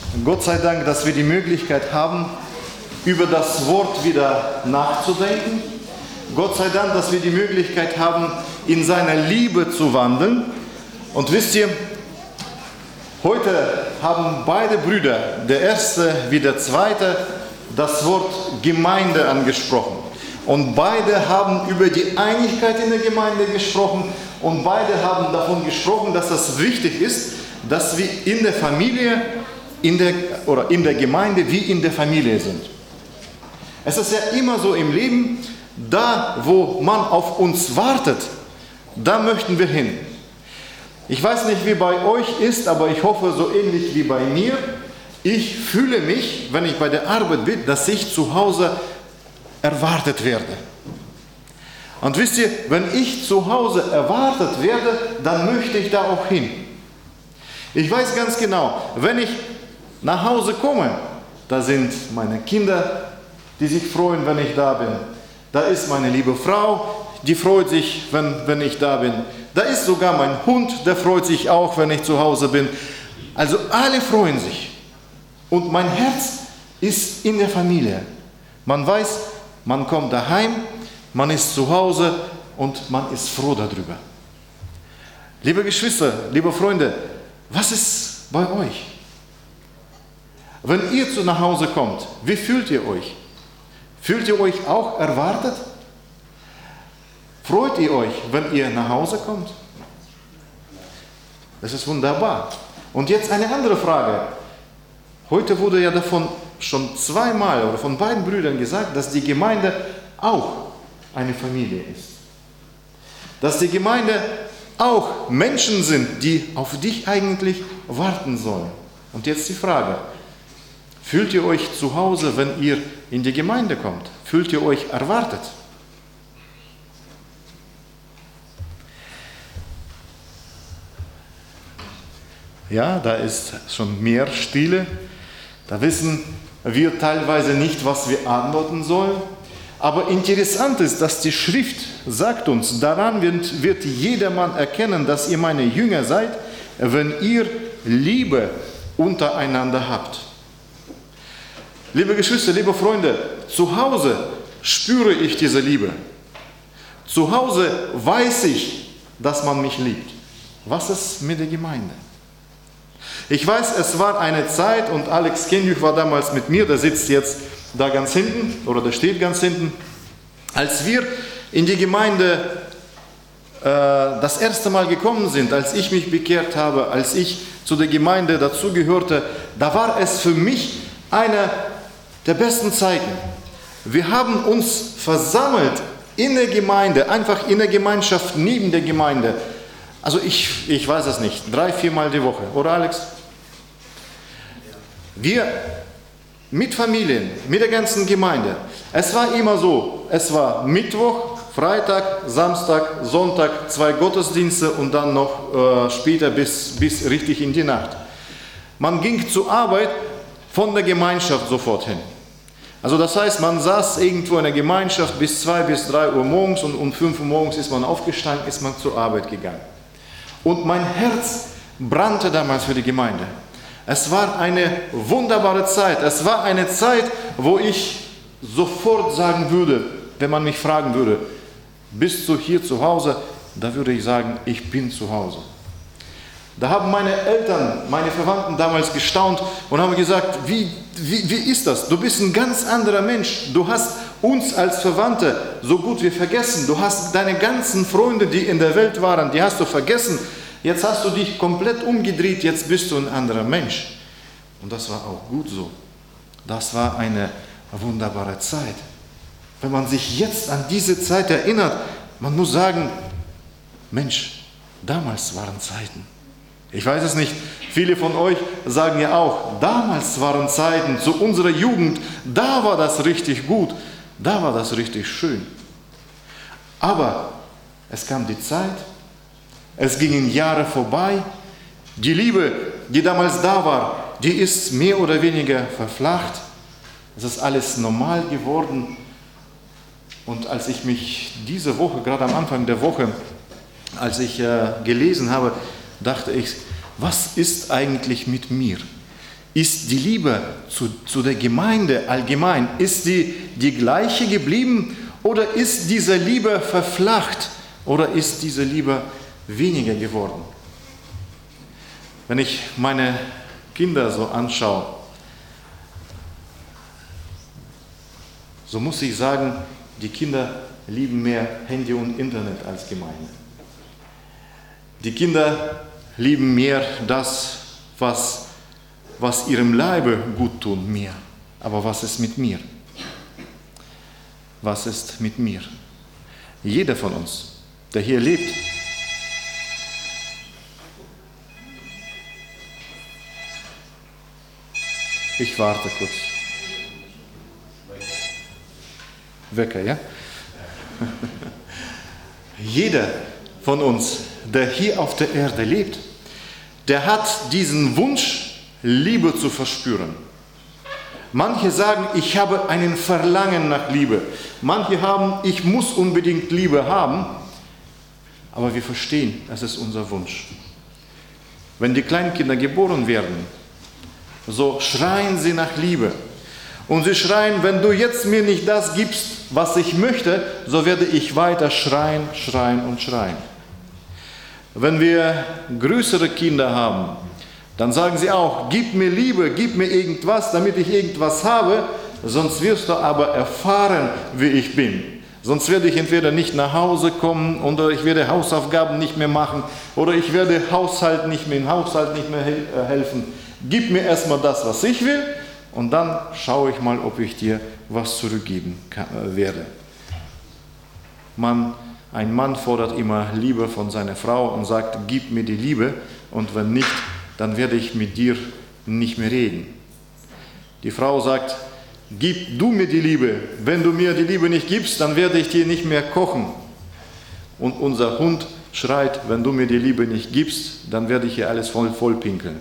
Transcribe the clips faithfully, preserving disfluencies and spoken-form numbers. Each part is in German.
Gott sei Dank, dass wir die Möglichkeit haben, über das Wort wieder nachzudenken. Gott sei Dank, dass wir die Möglichkeit haben, in seiner Liebe zu wandeln. Und wisst ihr, heute haben beide Brüder, der erste wie der zweite, das Wort Gemeinde angesprochen. Und beide haben über die Einigkeit in der Gemeinde gesprochen und beide haben davon gesprochen, dass es wichtig ist, dass wir in der Familie in der, oder in der Gemeinde wie in der Familie sind. Es ist ja immer so im Leben, da wo man auf uns wartet, da möchten wir hin. Ich weiß nicht, wie bei euch ist, aber ich hoffe so ähnlich wie bei mir. Ich fühle mich, wenn ich bei der Arbeit bin, dass ich zu Hause erwartet werde. Und wisst ihr, wenn ich zu Hause erwartet werde, dann möchte ich da auch hin. Ich weiß ganz genau, wenn ich nach Hause komme, da sind meine Kinder, die sich freuen, wenn ich da bin. Da ist meine liebe Frau, die freut sich, wenn, wenn ich da bin. Da ist sogar mein Hund, der freut sich auch, wenn ich zu Hause bin. Also alle freuen sich. Und mein Herz ist in der Familie. Man weiß, man kommt daheim, man ist zu Hause und man ist froh darüber. Liebe Geschwister, liebe Freunde, was ist bei euch? Wenn ihr zu nach Hause kommt, wie fühlt ihr euch? Fühlt ihr euch auch erwartet? Freut ihr euch, wenn ihr nach Hause kommt? Das ist wunderbar. Und jetzt eine andere Frage. Heute wurde ja davon schon zweimal oder von beiden Brüdern gesagt, dass die Gemeinde auch eine Familie ist. Dass die Gemeinde auch Menschen sind, die auf dich eigentlich warten sollen. Und jetzt die Frage, fühlt ihr euch zu Hause, wenn ihr in die Gemeinde kommt? Fühlt ihr euch erwartet? Ja, da ist schon mehr Stille. Da wissen wir teilweise nicht, was wir antworten sollen. Aber interessant ist, dass die Schrift sagt uns, daran wird, wird jedermann erkennen, dass ihr meine Jünger seid, wenn ihr Liebe untereinander habt. Liebe Geschwister, liebe Freunde, zu Hause spüre ich diese Liebe. Zu Hause weiß ich, dass man mich liebt. Was ist mit der Gemeinde? Ich weiß, es war eine Zeit und Alex Kenjuch war damals mit mir, der sitzt jetzt da ganz hinten oder der steht ganz hinten. Als wir in die Gemeinde äh, das erste Mal gekommen sind, als ich mich bekehrt habe, als ich zu der Gemeinde dazugehörte, da war es für mich eine der besten Zeiten. Wir haben uns versammelt in der Gemeinde, einfach in der Gemeinschaft, neben der Gemeinde. Also ich, ich weiß es nicht, drei, viermal die Woche, oder Alex? Wir mit Familien, mit der ganzen Gemeinde. Es war immer so, es war Mittwoch, Freitag, Samstag, Sonntag, zwei Gottesdienste und dann noch äh, später bis, bis richtig in die Nacht. Man ging zur Arbeit von der Gemeinschaft sofort hin. Also das heißt, man saß irgendwo in der Gemeinschaft bis zwei bis drei Uhr morgens und um fünf Uhr morgens ist man aufgestanden, ist man zur Arbeit gegangen. Und mein Herz brannte damals für die Gemeinde. Es war eine wunderbare Zeit. Es war eine Zeit, wo ich sofort sagen würde, wenn man mich fragen würde, bist du hier zu Hause? Da würde ich sagen, ich bin zu Hause. Da haben meine Eltern, meine Verwandten damals gestaunt und haben gesagt, wie, wie, wie ist das? Du bist ein ganz anderer Mensch. Du hast uns als Verwandte so gut wie vergessen. Du hast deine ganzen Freunde, die in der Welt waren, die hast du vergessen. Jetzt hast du dich komplett umgedreht, jetzt bist du ein anderer Mensch. Und das war auch gut so. Das war eine wunderbare Zeit. Wenn man sich jetzt an diese Zeit erinnert, man muss sagen, Mensch, damals waren Zeiten. Ich weiß es nicht, viele von euch sagen ja auch, damals waren Zeiten, zu unserer Jugend, da war das richtig gut, da war das richtig schön. Aber es kam die Zeit, es gingen Jahre vorbei, die Liebe, die damals da war, die ist mehr oder weniger verflacht, es ist alles normal geworden. Und als ich mich diese Woche, gerade am Anfang der Woche, als ich äh, gelesen habe, dachte ich, was ist eigentlich mit mir? Ist die Liebe zu, zu der Gemeinde allgemein, ist die die gleiche geblieben oder ist diese Liebe verflacht oder ist diese Liebe weniger geworden? Wenn ich meine Kinder so anschaue, so muss ich sagen, die Kinder lieben mehr Handy und Internet als Gemeinde. Die Kinder lieben mehr das, was, was ihrem Leibe gut tut, mehr. Aber was ist mit mir? Was ist mit mir? Jeder von uns, der hier lebt, ich warte kurz. Wecker, ja? Jeder von uns, der hier auf der Erde lebt, der hat diesen Wunsch, Liebe zu verspüren. Manche sagen, ich habe einen Verlangen nach Liebe. Manche haben, ich muss unbedingt Liebe haben. Aber wir verstehen, das ist unser Wunsch. Wenn die Kleinkinder geboren werden, so schreien sie nach Liebe. Und sie schreien, wenn du jetzt mir nicht das gibst, was ich möchte, so werde ich weiter schreien, schreien und schreien. Wenn wir größere Kinder haben, dann sagen sie auch, gib mir Liebe, gib mir irgendwas, damit ich irgendwas habe, sonst wirst du aber erfahren, wie ich bin. Sonst werde ich entweder nicht nach Hause kommen oder ich werde Hausaufgaben nicht mehr machen oder ich werde Haushalt nicht mehr, im Haushalt nicht mehr helfen. Gib mir erstmal das, was ich will und dann schaue ich mal, ob ich dir was zurückgeben kann, äh, werde. Man, ein Mann fordert immer Liebe von seiner Frau und sagt, gib mir die Liebe und wenn nicht, dann werde ich mit dir nicht mehr reden. Die Frau sagt, gib du mir die Liebe. Wenn du mir die Liebe nicht gibst, dann werde ich dir nicht mehr kochen. Und unser Hund schreit, wenn du mir die Liebe nicht gibst, dann werde ich hier alles voll, voll pinkeln.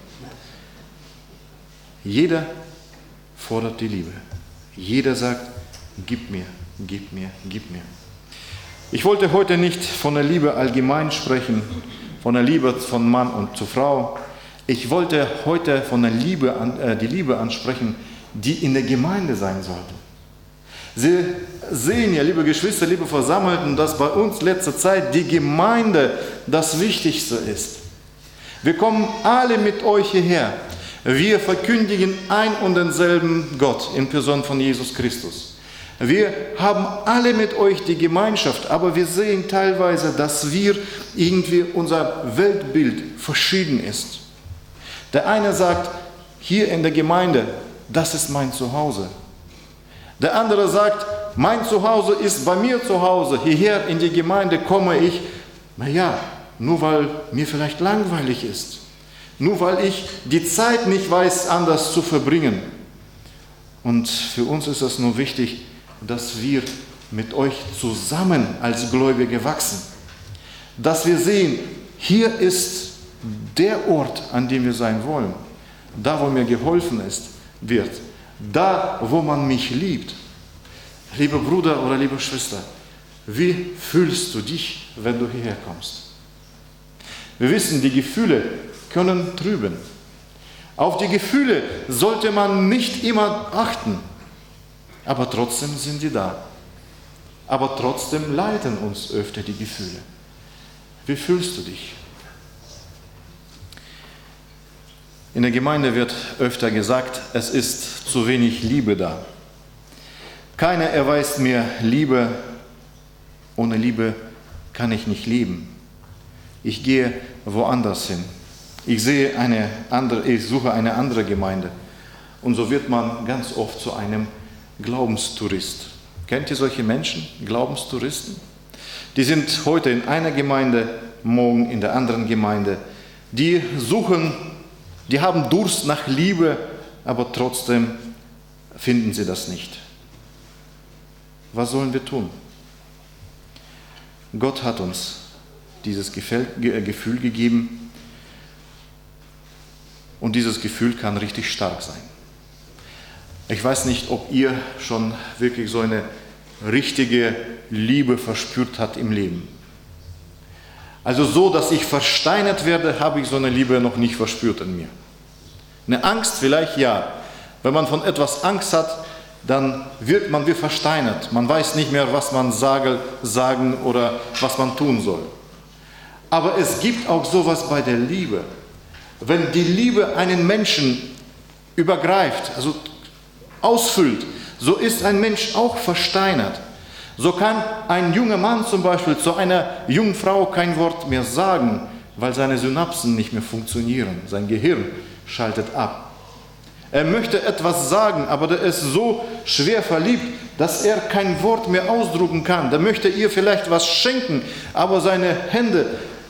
Jeder fordert die Liebe. Jeder sagt, gib mir, gib mir, gib mir. Ich wollte heute nicht von der Liebe allgemein sprechen, von der Liebe von Mann und zu Frau. Ich wollte heute von der Liebe, äh, die Liebe ansprechen, die in der Gemeinde sein sollte. Sie sehen ja, liebe Geschwister, liebe Versammelten, dass bei uns letzter Zeit die Gemeinde das Wichtigste ist. Wir kommen alle mit euch hierher. Wir verkündigen ein und denselben Gott in Person von Jesus Christus. Wir haben alle mit euch die Gemeinschaft, aber wir sehen teilweise, dass wir irgendwie unser Weltbild verschieden ist. Der eine sagt, hier in der Gemeinde, das ist mein Zuhause. Der andere sagt, mein Zuhause ist bei mir zu Hause. Hierher in die Gemeinde komme ich, naja, nur weil mir vielleicht langweilig ist. Nur weil ich die Zeit nicht weiß, anders zu verbringen. Und für uns ist es nur wichtig, dass wir mit euch zusammen als Gläubige wachsen. Dass wir sehen, hier ist der Ort, an dem wir sein wollen. Da, wo mir geholfen ist, wird. Da, wo man mich liebt. Lieber Bruder oder liebe Schwester, wie fühlst du dich, wenn du hierher kommst? Wir wissen, die Gefühle können trüben. Auf die Gefühle sollte man nicht immer achten. Aber trotzdem sind die da. Aber trotzdem leiten uns öfter die Gefühle. Wie fühlst du dich? In der Gemeinde wird öfter gesagt, es ist zu wenig Liebe da. Keiner erweist mir Liebe. Ohne Liebe kann ich nicht leben. Ich gehe woanders hin. Ich sehe eine andere, ich suche eine andere Gemeinde. Und so wird man ganz oft zu einem Glaubenstourist. Kennt ihr solche Menschen, Glaubenstouristen? Die sind heute in einer Gemeinde, morgen in der anderen Gemeinde. Die suchen, die haben Durst nach Liebe, aber trotzdem finden sie das nicht. Was sollen wir tun? Gott hat uns dieses Gefühl gegeben und dieses Gefühl kann richtig stark sein. Ich weiß nicht, ob ihr schon wirklich so eine richtige Liebe verspürt habt im Leben. Also so, dass ich versteinert werde, habe ich so eine Liebe noch nicht verspürt in mir. Eine Angst vielleicht ja. Wenn man von etwas Angst hat, dann wird man wie versteinert. Man weiß nicht mehr, was man sage, sagen oder was man tun soll. Aber es gibt auch sowas bei der Liebe. Wenn die Liebe einen Menschen übergreift, also ausfüllt, so ist ein Mensch auch versteinert. So kann ein junger Mann zum Beispiel zu einer jungen Frau kein Wort mehr sagen, weil seine Synapsen nicht mehr funktionieren. Sein Gehirn schaltet ab. Er möchte etwas sagen, aber der ist so schwer verliebt, dass er kein Wort mehr ausdrücken kann. Der möchte ihr vielleicht was schenken, aber seine Hände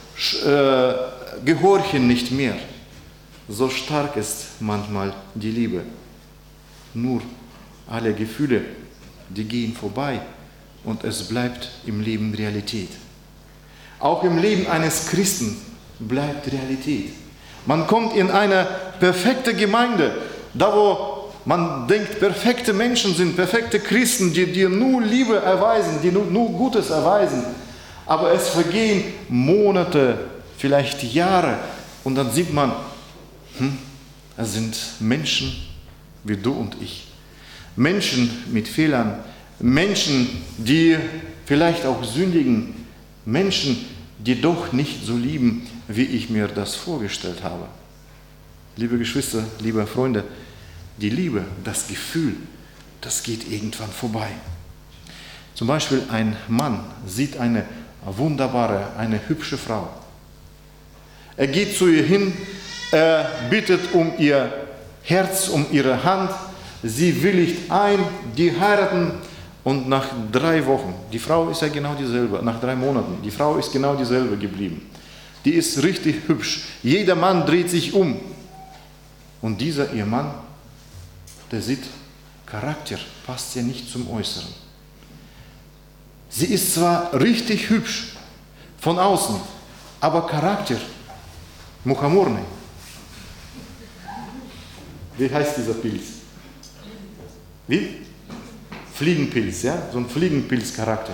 äh, gehorchen nicht mehr. So stark ist manchmal die Liebe. Nur alle Gefühle, die gehen vorbei und es bleibt im Leben Realität. Auch im Leben eines Christen bleibt Realität. Man kommt in eine perfekte Gemeinde, da wo man denkt, perfekte Menschen sind, perfekte Christen, die dir nur Liebe erweisen, die nur, nur Gutes erweisen. Aber es vergehen Monate, vielleicht Jahre und dann sieht man, hm, es sind Menschen wie du und ich. Menschen mit Fehlern, Menschen, die vielleicht auch sündigen, Menschen, die doch nicht so lieben, wie ich mir das vorgestellt habe. Liebe Geschwister, liebe Freunde, die Liebe, das Gefühl, das geht irgendwann vorbei. Zum Beispiel ein Mann sieht eine wunderbare, eine hübsche Frau. Er geht zu ihr hin, er bittet um ihr Herz, um ihre Hand, sie willigt ein, die heiraten und nach drei Wochen, die Frau ist ja genau dieselbe, nach drei Monaten, die Frau ist genau dieselbe geblieben. Die ist richtig hübsch. Jeder Mann dreht sich um. Und dieser ihr Mann, der sieht, Charakter passt ja nicht zum Äußeren. Sie ist zwar richtig hübsch von außen, aber Charakter, Mukhamorne. Wie heißt dieser Pilz? Wie? Fliegenpilz, ja? So ein Fliegenpilzcharakter.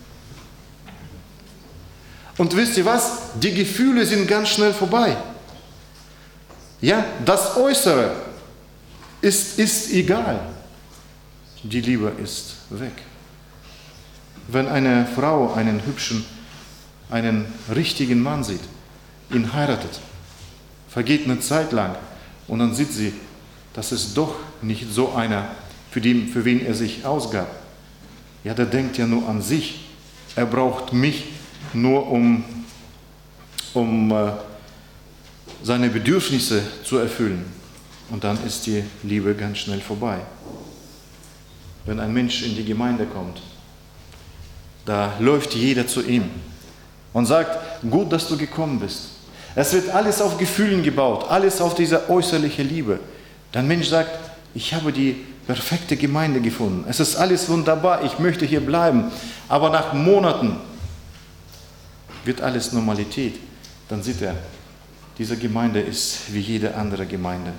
Und wisst ihr was? Die Gefühle sind ganz schnell vorbei. Ja, das Äußere ist, ist egal. Die Liebe ist weg. Wenn eine Frau einen hübschen, einen richtigen Mann sieht, ihn heiratet, vergeht eine Zeit lang und dann sieht sie, das ist doch nicht so einer, für, den, für wen er sich ausgab. Ja, der denkt ja nur an sich. Er braucht mich nur, um, um äh, seine Bedürfnisse zu erfüllen. Und dann ist die Liebe ganz schnell vorbei. Wenn ein Mensch in die Gemeinde kommt, da läuft jeder zu ihm und sagt, gut, dass du gekommen bist. Es wird alles auf Gefühlen gebaut, alles auf diese äußerliche Liebe. Der Mensch sagt, ich habe die perfekte Gemeinde gefunden. Es ist alles wunderbar, ich möchte hier bleiben. Aber nach Monaten wird alles Normalität. Dann sieht er, diese Gemeinde ist wie jede andere Gemeinde.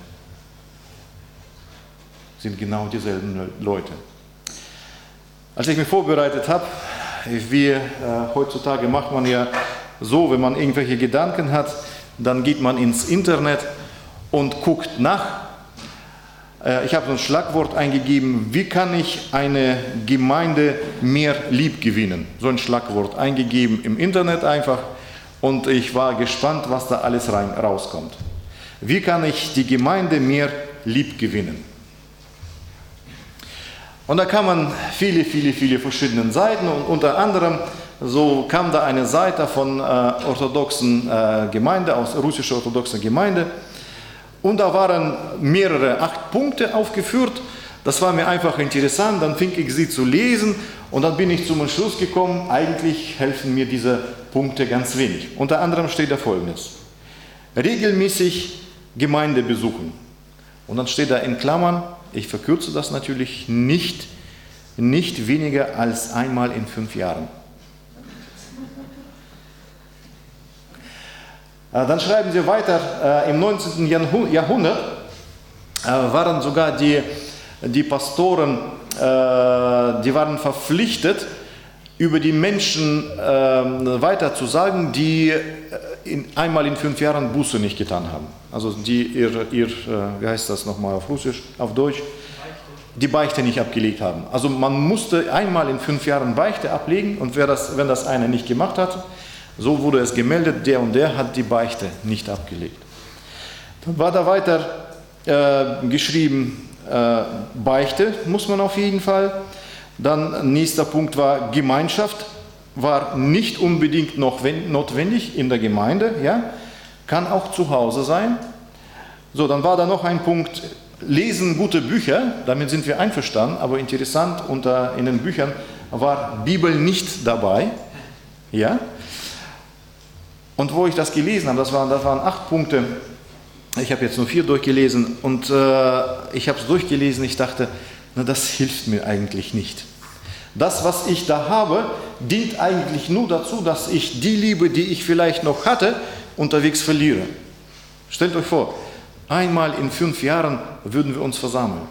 Sind genau dieselben Leute. Als ich mich vorbereitet habe, wie äh, heutzutage macht man ja so, wenn man irgendwelche Gedanken hat, dann geht man ins Internet und guckt nach. Äh, ich habe so ein Schlagwort eingegeben, wie kann ich eine Gemeinde mehr lieb gewinnen? So ein Schlagwort eingegeben im Internet einfach und ich war gespannt, was da alles rein, rauskommt. Wie kann ich die Gemeinde mehr lieb gewinnen? Und da kann man viele, viele, viele verschiedene Seiten und unter anderem so kam da eine Seite von äh, orthodoxen äh, Gemeinde, aus russischer orthodoxen Gemeinde und da waren mehrere, acht Punkte aufgeführt. Das war mir einfach interessant, dann fing ich sie zu lesen und dann bin ich zum Schluss gekommen, eigentlich helfen mir diese Punkte ganz wenig. Unter anderem steht da Folgendes: regelmäßig Gemeinde besuchen. Und dann steht da in Klammern, ich verkürze das natürlich, nicht, nicht weniger als einmal in fünf Jahren. Dann schreiben sie weiter, im neunzehnten Jahrhundert waren sogar die, die Pastoren, die waren verpflichtet, über die Menschen weiter zu sagen, die in, einmal in fünf Jahren Buße nicht getan haben. Also die ihr, ihr wie heißt das nochmal auf Russisch, auf Deutsch, die Beichte nicht abgelegt haben. Also man musste einmal in fünf Jahren Beichte ablegen und wer das, wenn das einer nicht gemacht hat, so wurde es gemeldet, der und der hat die Beichte nicht abgelegt. Dann war da weiter äh, geschrieben, äh, Beichte muss man auf jeden Fall. Dann nächster Punkt war Gemeinschaft, war nicht unbedingt noch notwendig in der Gemeinde, ja? Kann auch zu Hause sein. So, dann war da noch ein Punkt, lesen gute Bücher, damit sind wir einverstanden, aber interessant, unter, in den Büchern war Bibel nicht dabei. Ja? Und wo ich das gelesen habe, das waren, das waren acht Punkte, ich habe jetzt nur vier durchgelesen und äh, ich habe es durchgelesen, ich dachte, na, das hilft mir eigentlich nicht. Das, was ich da habe, dient eigentlich nur dazu, dass ich die Liebe, die ich vielleicht noch hatte, unterwegs verliere. Stellt euch vor, einmal in fünf Jahren würden wir uns versammeln.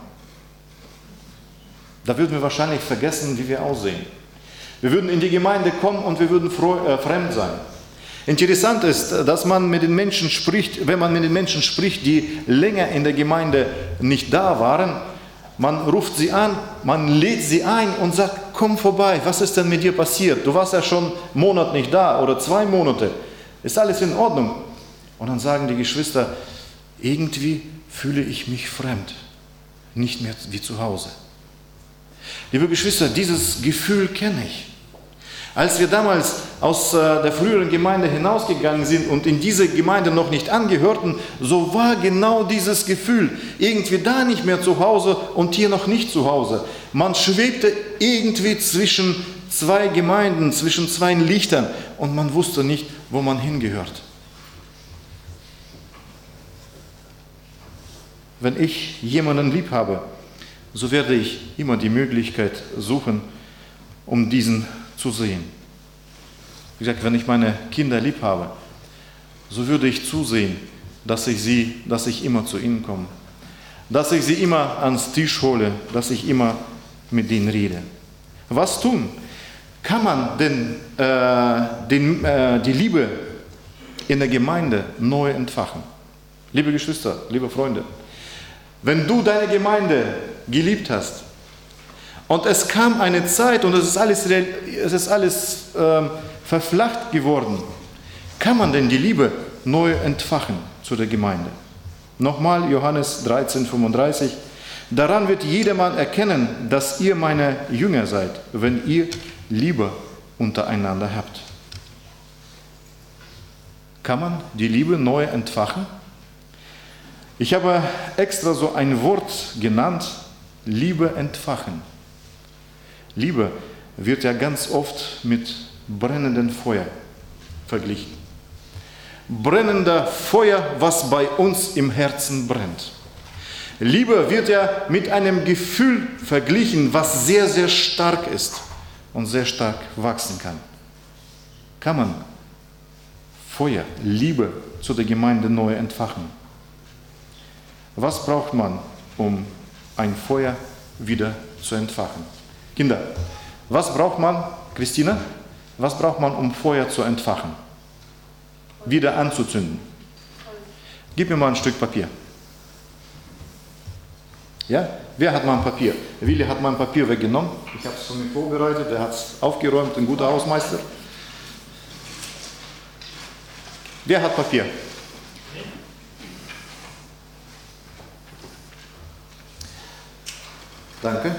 Da würden wir wahrscheinlich vergessen, wie wir aussehen. Wir würden in die Gemeinde kommen und wir würden froh, äh, fremd sein. Interessant ist, dass man mit den Menschen spricht, wenn man mit den Menschen spricht, die länger in der Gemeinde nicht da waren, man ruft sie an, man lädt sie ein und sagt, komm vorbei, was ist denn mit dir passiert? Du warst ja schon einen Monat nicht da oder zwei Monate. Ist alles in Ordnung? Und dann sagen die Geschwister, irgendwie fühle ich mich fremd, nicht mehr wie zu Hause. Liebe Geschwister, dieses Gefühl kenne ich. Als wir damals aus der früheren Gemeinde hinausgegangen sind und in diese Gemeinde noch nicht angehörten, so war genau dieses Gefühl, irgendwie da nicht mehr zu Hause und hier noch nicht zu Hause. Man schwebte irgendwie zwischen zwei Gemeinden, zwischen zwei Lichtern und man wusste nicht, wo man hingehört. Wenn ich jemanden lieb habe, so werde ich immer die Möglichkeit suchen, um diesen zu sehen. Wie gesagt, wenn ich meine Kinder lieb habe, so würde ich zusehen, dass ich sie, dass ich immer zu ihnen komme, dass ich sie immer ans Tisch hole, dass ich immer mit ihnen rede. Was tun? Kann man denn äh, den, äh, die Liebe in der Gemeinde neu entfachen? Liebe Geschwister, liebe Freunde, wenn du deine Gemeinde geliebt hast, und es kam eine Zeit und es ist alles, es ist alles ähm, verflacht geworden. Kann man denn die Liebe neu entfachen zu der Gemeinde? Nochmal Johannes dreizehn fünfunddreißig. Daran wird jedermann erkennen, dass ihr meine Jünger seid, wenn ihr Liebe untereinander habt. Kann man die Liebe neu entfachen? Ich habe extra so ein Wort genannt, Liebe entfachen. Liebe wird ja ganz oft mit brennendem Feuer verglichen. Brennender Feuer, was bei uns im Herzen brennt. Liebe wird ja mit einem Gefühl verglichen, was sehr, sehr stark ist und sehr stark wachsen kann. Kann man Feuer, Liebe zu der Gemeinde neu entfachen? Was braucht man, um ein Feuer wieder zu entfachen? Kinder, was braucht man, Christina, was braucht man, um Feuer zu entfachen? Wieder anzuzünden? Gib mir mal ein Stück Papier. Ja? Wer hat mal ein Papier? Willi hat mal ein Papier weggenommen. Ich habe es von mir vorbereitet, er hat es aufgeräumt, ein guter Hausmeister. Wer hat Papier? Danke.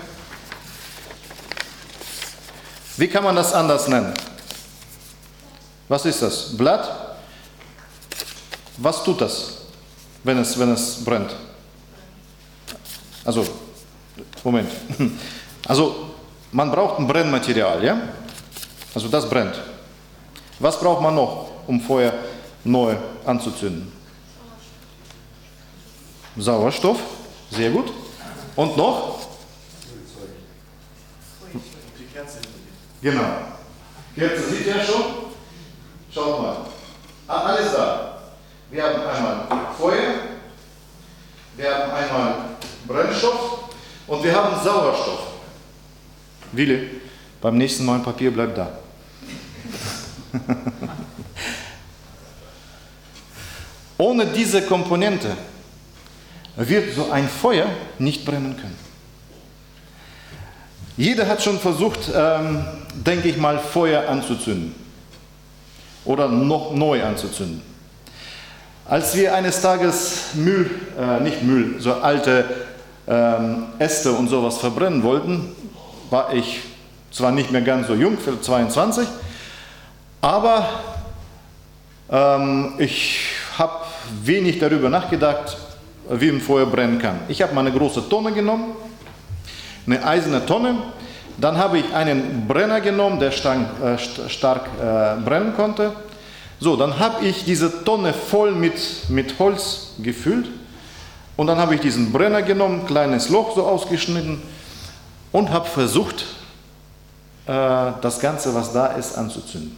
Wie kann man das anders nennen? Was ist das? Blatt? Was tut das, wenn es, wenn es brennt? Also, Moment. Also, man braucht ein Brennmaterial, ja? Also, das brennt. Was braucht man noch, um Feuer neu anzuzünden? Sauerstoff, sehr gut. Und noch? Genau. Kerze sieht ihr schon? Schaut mal. Alles da. Wir haben einmal Feuer, wir haben einmal Brennstoff und wir haben Sauerstoff. Willi, beim nächsten Mal ein Papier bleibt da. Ohne diese Komponente wird so ein Feuer nicht brennen können. Jeder hat schon versucht, ähm, denke ich mal, Feuer anzuzünden oder noch neu anzuzünden. Als wir eines Tages Müll, äh, nicht Müll, so alte ähm, Äste und sowas verbrennen wollten, war ich zwar nicht mehr ganz so jung, für zweiundzwanzig, aber ähm, ich habe wenig darüber nachgedacht, wie ein Feuer brennen kann. Ich habe mal eine große Tonne genommen, eine eiserne Tonne, dann habe ich einen Brenner genommen, der stark, äh, stark äh, brennen konnte. So, dann habe ich diese Tonne voll mit, mit Holz gefüllt und dann habe ich diesen Brenner genommen, kleines Loch so ausgeschnitten und habe versucht, äh, das Ganze, was da ist, anzuzünden.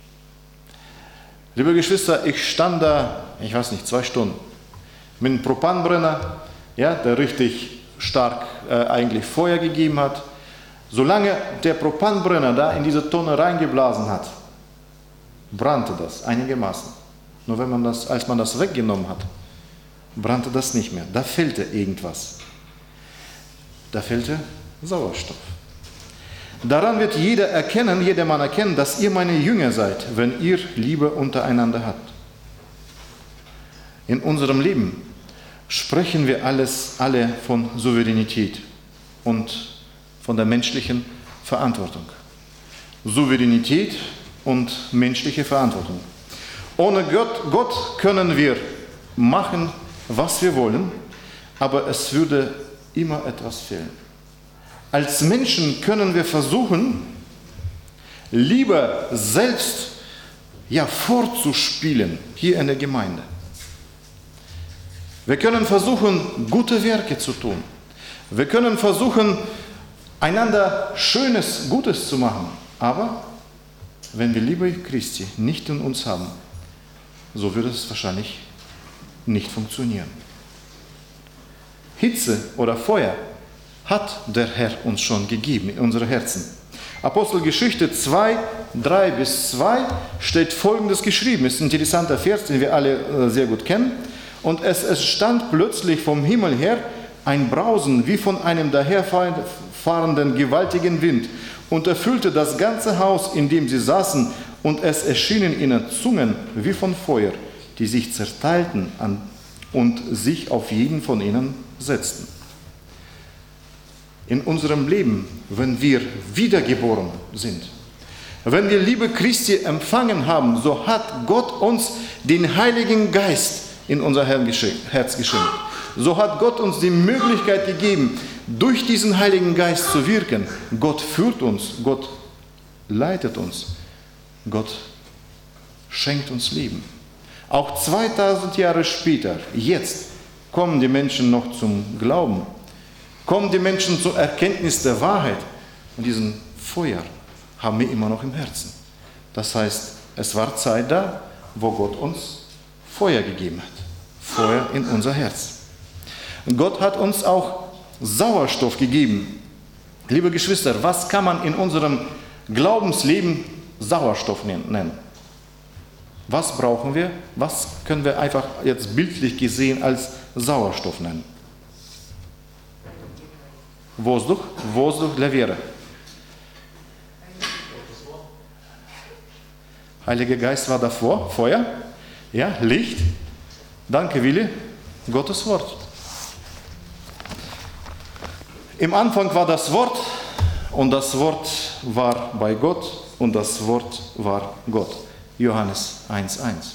Liebe Geschwister, ich stand da, ich weiß nicht, zwei Stunden mit einem Propanbrenner, ja, der richtig stark äh, eigentlich Feuer gegeben hat. Solange der Propanbrenner da in diese Tonne reingeblasen hat, brannte das einigermaßen. Nur wenn man das, als man das weggenommen hat, brannte das nicht mehr. Da fehlte irgendwas. Da fehlte Sauerstoff. Daran wird jeder erkennen, jeder Mann erkennen, dass ihr meine Jünger seid, wenn ihr Liebe untereinander habt. In unserem Leben sprechen wir alles, alle von Souveränität und von der menschlichen Verantwortung. Souveränität und menschliche Verantwortung. Ohne Gott, Gott können wir machen, was wir wollen, aber es würde immer etwas fehlen. Als Menschen können wir versuchen, lieber selbst ja, vorzuspielen hier in der Gemeinde. Wir können versuchen, gute Werke zu tun. Wir können versuchen, einander Schönes, Gutes zu machen. Aber wenn wir Liebe Christi nicht in uns haben, so wird es wahrscheinlich nicht funktionieren. Hitze oder Feuer hat der Herr uns schon gegeben in unsere Herzen. Apostelgeschichte zwei, drei bis zwei steht Folgendes geschrieben. Es ist ein interessanter Vers, den wir alle sehr gut kennen. Und es, es stand plötzlich vom Himmel her ein Brausen wie von einem daherfahrenden gewaltigen Wind und erfüllte das ganze Haus, in dem sie saßen, und es erschienen ihnen Zungen wie von Feuer, die sich zerteilten an, und sich auf jeden von ihnen setzten. In unserem Leben, wenn wir wiedergeboren sind, wenn wir Liebe Christi empfangen haben, so hat Gott uns den Heiligen Geist in unser Herz geschenkt. So hat Gott uns die Möglichkeit gegeben, durch diesen Heiligen Geist zu wirken. Gott führt uns, Gott leitet uns, Gott schenkt uns Leben. Auch zweitausend Jahre später, jetzt, kommen die Menschen noch zum Glauben, kommen die Menschen zur Erkenntnis der Wahrheit. Und diesen Feuer haben wir immer noch im Herzen. Das heißt, es war Zeit da, wo Gott uns Feuer gegeben hat. Feuer in unser Herz. Gott hat uns auch Sauerstoff gegeben. Liebe Geschwister, was kann man in unserem Glaubensleben Sauerstoff nennen? Was brauchen wir? Was können wir einfach jetzt bildlich gesehen als Sauerstoff nennen? Воздух, воздух для веры. Heiliger Geist war davor, Feuer, ja, Licht. Danke, Willi, Gottes Wort. Im Anfang war das Wort und das Wort war bei Gott und das Wort war Gott. Johannes eins eins.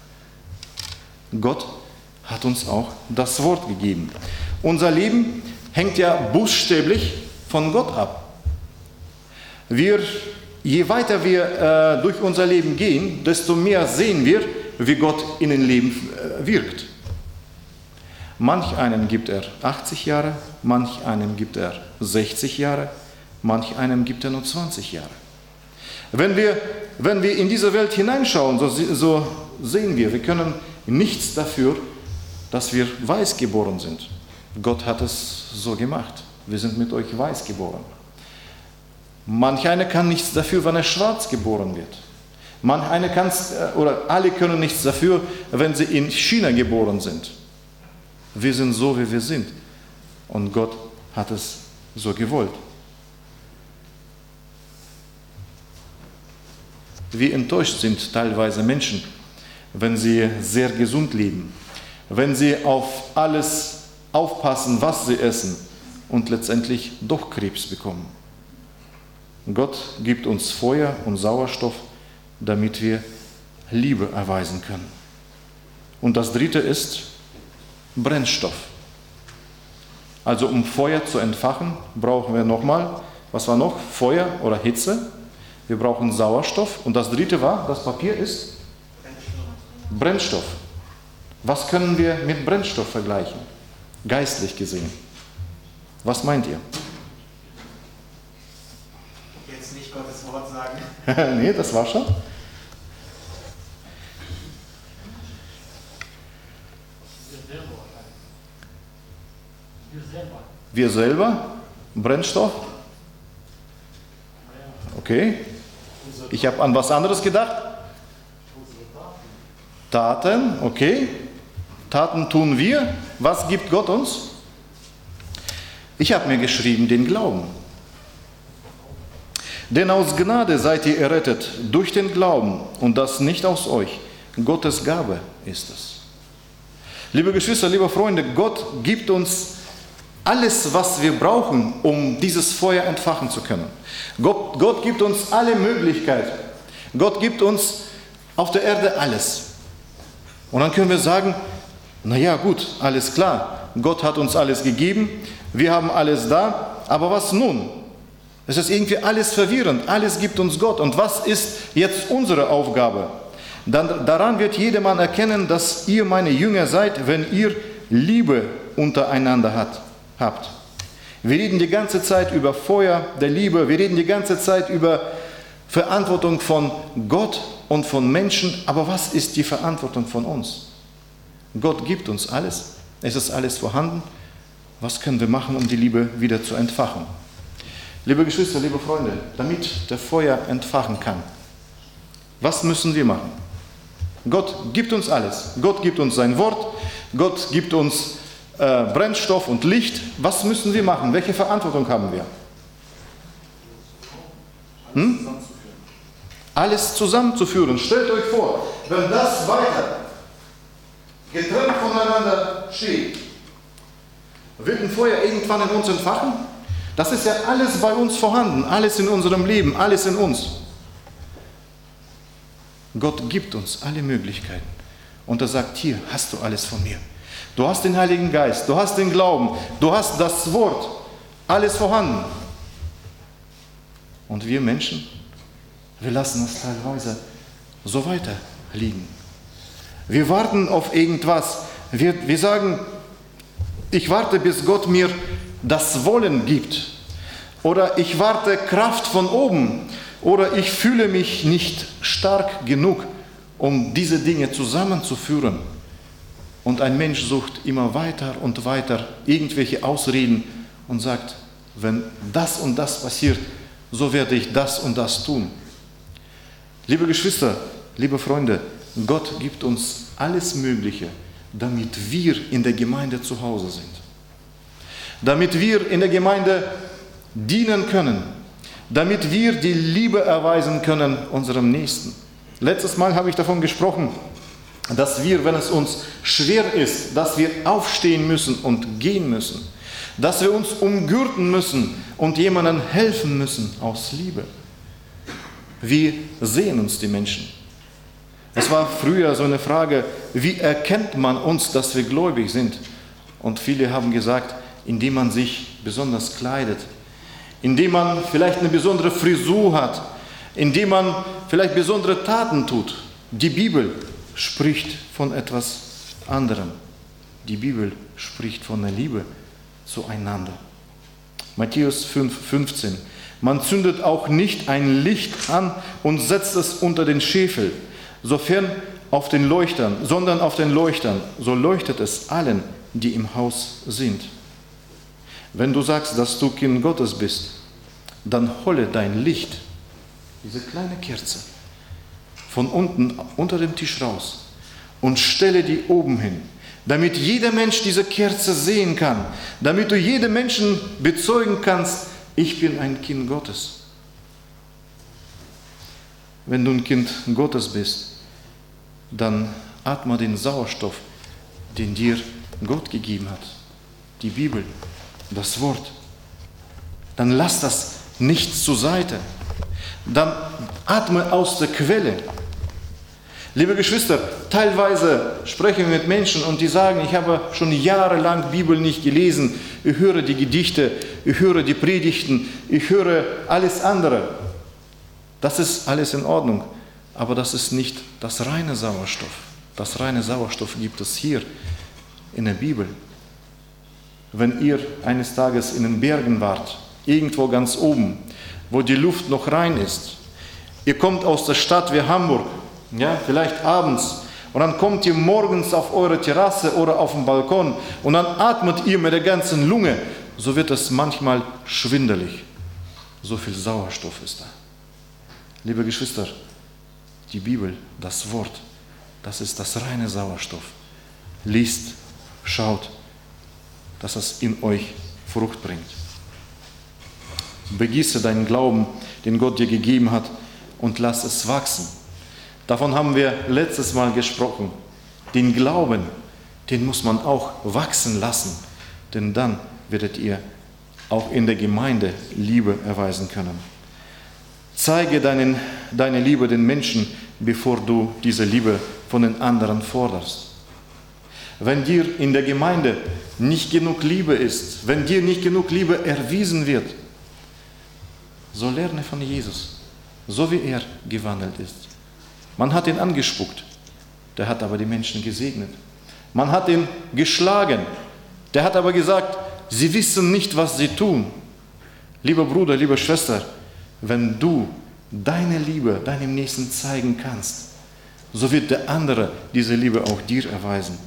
Gott hat uns auch das Wort gegeben. Unser Leben hängt ja buchstäblich von Gott ab. Wir, je weiter wir äh, durch unser Leben gehen, desto mehr sehen wir, wie Gott in den Leben äh, wirkt. Manch einem gibt er achtzig Jahre, manch einem gibt er sechzig Jahre, manch einem gibt er nur zwanzig Jahre. Wenn wir, wenn wir in diese Welt hineinschauen, so, so sehen wir, wir können nichts dafür, dass wir weiß geboren sind. Gott hat es so gemacht. Wir sind mit euch weiß geboren. Manch einer kann nichts dafür, wenn er schwarz geboren wird. Man, eine kann's, oder alle können nichts dafür, wenn sie in China geboren sind. Wir sind so, wie wir sind. Und Gott hat es so gewollt. Wie enttäuscht sind teilweise Menschen, wenn sie sehr gesund leben, wenn sie auf alles aufpassen, was sie essen und letztendlich doch Krebs bekommen. Gott gibt uns Feuer und Sauerstoff, damit wir Liebe erweisen können. Und das dritte ist Brennstoff. Also um Feuer zu entfachen, brauchen wir nochmal, was war noch? Feuer oder Hitze. Wir brauchen Sauerstoff. Und das dritte war, das Papier ist Brennstoff. Brennstoff. Was können wir mit Brennstoff vergleichen? Geistlich gesehen. Was meint ihr? Jetzt nicht Gottes Wort sagen. Nee, das war schon. Wir selber. Wir selber? Brennstoff? Okay. Ich habe an was anderes gedacht. Taten, okay. Taten tun wir. Was gibt Gott uns? Ich habe mir geschrieben, den Glauben. Denn aus Gnade seid ihr errettet durch den Glauben und das nicht aus euch. Gottes Gabe ist es. Liebe Geschwister, liebe Freunde, Gott gibt uns alles, was wir brauchen, um dieses Feuer entfachen zu können. Gott, Gott gibt uns alle Möglichkeiten. Gott gibt uns auf der Erde alles. Und dann können wir sagen, naja gut, alles klar, Gott hat uns alles gegeben, wir haben alles da, aber was nun? Es ist irgendwie alles verwirrend, alles gibt uns Gott. Und was ist jetzt unsere Aufgabe? Dann, daran wird jedermann erkennen, dass ihr meine Jünger seid, wenn ihr Liebe untereinander hat, habt. Wir reden die ganze Zeit über Feuer der Liebe, wir reden die ganze Zeit über Verantwortung von Gott und von Menschen, aber was ist die Verantwortung von uns? Gott gibt uns alles, es ist alles vorhanden. Was können wir machen, um die Liebe wieder zu entfachen? Liebe Geschwister, liebe Freunde, damit der Feuer entfachen kann, was müssen wir machen? Gott gibt uns alles. Gott gibt uns sein Wort, Gott gibt uns äh, Brennstoff und Licht. Was müssen wir machen? Welche Verantwortung haben wir? Hm? Alles zusammenzuführen. Stellt euch vor, wenn das weiter getrennt voneinander steht, wird ein Feuer irgendwann in uns entfachen? Das ist ja alles bei uns vorhanden, alles in unserem Leben, alles in uns. Gott gibt uns alle Möglichkeiten. Und er sagt, hier hast du alles von mir. Du hast den Heiligen Geist, du hast den Glauben, du hast das Wort, alles vorhanden. Und wir Menschen, wir lassen es teilweise so weiter liegen. Wir warten auf irgendwas. Wir, wir sagen, ich warte, bis Gott mir das Wollen gibt. Oder ich warte Kraft von oben. Oder ich fühle mich nicht stark genug, um diese Dinge zusammenzuführen. Und ein Mensch sucht immer weiter und weiter irgendwelche Ausreden und sagt, wenn das und das passiert, so werde ich das und das tun. Liebe Geschwister, liebe Freunde, Gott gibt uns alles Mögliche, damit wir in der Gemeinde zu Hause sind. Damit wir in der Gemeinde dienen können. Damit wir die Liebe erweisen können unserem Nächsten. Letztes Mal habe ich davon gesprochen, dass wir, wenn es uns schwer ist, dass wir aufstehen müssen und gehen müssen. Dass wir uns umgürten müssen und jemandem helfen müssen aus Liebe. Wie sehen uns die Menschen? Es war früher so eine Frage, wie erkennt man uns, dass wir gläubig sind? Und viele haben gesagt, indem man sich besonders kleidet, indem man vielleicht eine besondere Frisur hat, indem man vielleicht besondere Taten tut. Die Bibel spricht von etwas anderem. Die Bibel spricht von der Liebe zueinander. Matthäus fünf, fünfzehn. Man zündet auch nicht ein Licht an und setzt es unter den Scheffel, sofern auf den Leuchtern, sondern auf den Leuchtern. So leuchtet es allen, die im Haus sind. Wenn du sagst, dass du Kind Gottes bist, dann hole dein Licht, diese kleine Kerze, von unten unter dem Tisch raus und stelle die oben hin, damit jeder Mensch diese Kerze sehen kann, damit du jedem Menschen bezeugen kannst, ich bin ein Kind Gottes. Wenn du ein Kind Gottes bist, dann atme den Sauerstoff, den dir Gott gegeben hat, die Bibel, das Wort. Dann lass das nicht zur Seite. Dann atme aus der Quelle. Liebe Geschwister, teilweise sprechen wir mit Menschen und die sagen, ich habe schon jahrelang Bibel nicht gelesen, ich höre die Gedichte, ich höre die Predigten, ich höre alles andere. Das ist alles in Ordnung, aber das ist nicht das reine Sauerstoff. Das reine Sauerstoff gibt es hier in der Bibel. Wenn ihr eines Tages in den Bergen wart, irgendwo ganz oben, wo die Luft noch rein ist, ihr kommt aus der Stadt wie Hamburg, ja, vielleicht abends, und dann kommt ihr morgens auf eure Terrasse oder auf den Balkon und dann atmet ihr mit der ganzen Lunge, so wird es manchmal schwindelig. So viel Sauerstoff ist da. Liebe Geschwister, die Bibel, das Wort, das ist das reine Sauerstoff. Liest, schaut, dass es in euch Frucht bringt. Begieße deinen Glauben, den Gott dir gegeben hat, und lass es wachsen. Davon haben wir letztes Mal gesprochen. Den Glauben, den muss man auch wachsen lassen, denn dann werdet ihr auch in der Gemeinde Liebe erweisen können. Zeige deinen, deine Liebe den Menschen, bevor du diese Liebe von den anderen forderst. Wenn dir in der Gemeinde nicht genug Liebe ist, wenn dir nicht genug Liebe erwiesen wird, so lerne von Jesus, so wie er gewandelt ist. Man hat ihn angespuckt, der hat aber die Menschen gesegnet. Man hat ihn geschlagen, der hat aber gesagt, sie wissen nicht, was sie tun. Lieber Bruder, liebe Schwester, wenn du deine Liebe deinem Nächsten zeigen kannst, so wird der andere diese Liebe auch dir erweisen.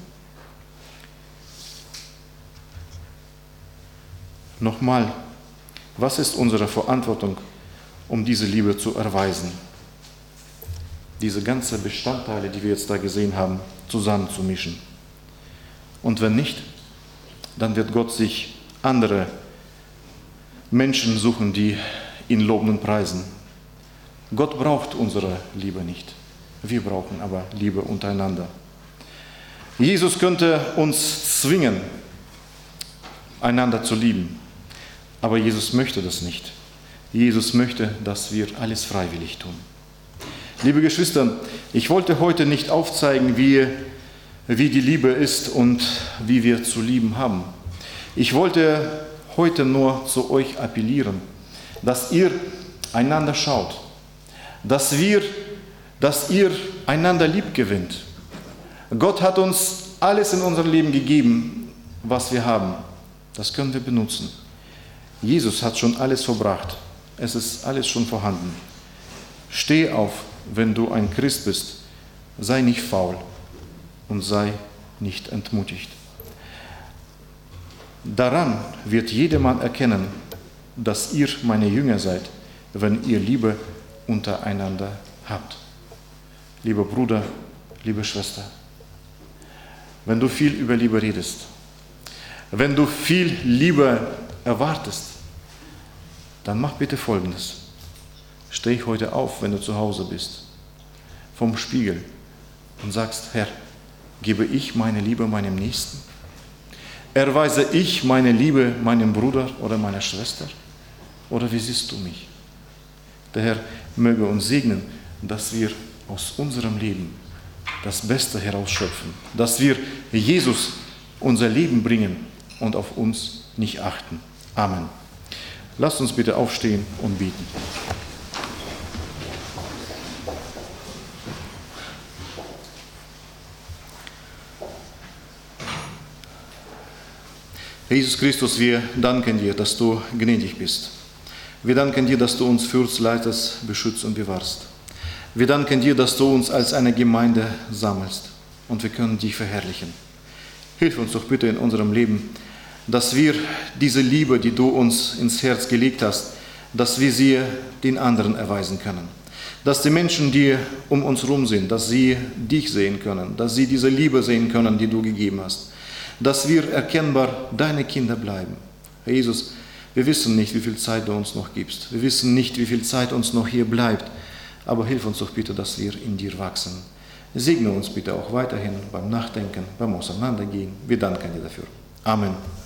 Nochmal, was ist unsere Verantwortung, um diese Liebe zu erweisen? Diese ganzen Bestandteile, die wir jetzt da gesehen haben, zusammenzumischen. Und wenn nicht, dann wird Gott sich andere Menschen suchen, die ihn loben und preisen. Gott braucht unsere Liebe nicht. Wir brauchen aber Liebe untereinander. Jesus könnte uns zwingen, einander zu lieben. Aber Jesus möchte das nicht. Jesus möchte, dass wir alles freiwillig tun. Liebe Geschwister, ich wollte heute nicht aufzeigen, wie, wie die Liebe ist und wie wir zu lieben haben. Ich wollte heute nur zu euch appellieren, dass ihr einander schaut, dass, wir, dass ihr einander lieb gewinnt. Gott hat uns alles in unserem Leben gegeben, was wir haben. Das können wir benutzen. Jesus hat schon alles verbracht. Es ist alles schon vorhanden. Steh auf, wenn du ein Christ bist. Sei nicht faul und sei nicht entmutigt. Daran wird jedermann erkennen, dass ihr meine Jünger seid, wenn ihr Liebe untereinander habt. Lieber Bruder, liebe Schwester, wenn du viel über Liebe redest, wenn du viel Liebe erwartest, dann mach bitte Folgendes. Steh heute auf, wenn du zu Hause bist, vom Spiegel und sagst, Herr, gebe ich meine Liebe meinem Nächsten? Erweise ich meine Liebe meinem Bruder oder meiner Schwester? Oder wie siehst du mich? Der Herr möge uns segnen, dass wir aus unserem Leben das Beste herausschöpfen, dass wir Jesus unser Leben bringen und auf uns nicht achten. Amen. Lasst uns bitte aufstehen und beten. Jesus Christus, wir danken dir, dass du gnädig bist. Wir danken dir, dass du uns führst, leitest, beschützt und bewahrst. Wir danken dir, dass du uns als eine Gemeinde sammelst und wir können dich verherrlichen. Hilf uns doch bitte in unserem Leben, dass wir diese Liebe, die du uns ins Herz gelegt hast, dass wir sie den anderen erweisen können. dass die Menschen, die um uns herum sind, dass sie dich sehen können, dass sie diese Liebe sehen können, die du gegeben hast, dass wir erkennbar deine Kinder bleiben. Herr Jesus, wir wissen nicht, wie viel Zeit du uns noch gibst. Wir wissen nicht, wie viel Zeit uns noch hier bleibt. Aber hilf uns doch bitte, dass wir in dir wachsen. Segne uns bitte auch weiterhin beim Nachdenken, beim Auseinandergehen. Wir danken dir dafür. Amen.